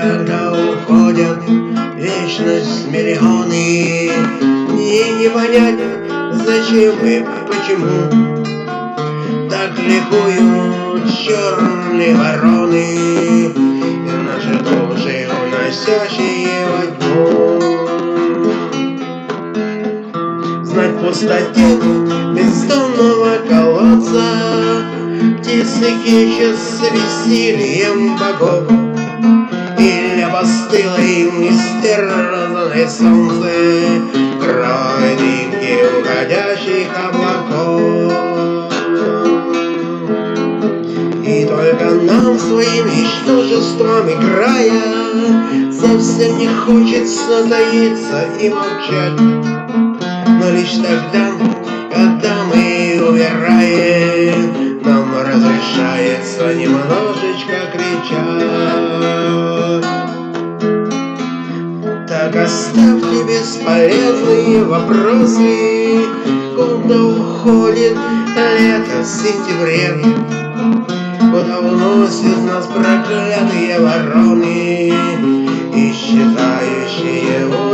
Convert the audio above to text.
когда уходят в вечность миллионы, мне не понять, зачем и почему так ликуют черные вороны и наши души, уносящие во тьму. Знать в пустоте бездонного колодца птицы кричат с весельем богов, или постылой истерзанной солнце кроет дымки уходящих облаков. И только нам своим ничтожеством играя совсем не хочется таиться и молчать. Но лишь тогда, когда мы умираем, нам разрешается немножечко кричать. Так оставьте бесполезные вопросы, куда уходит лето в сентябре, куда уносят нас проклятые вороны и считающие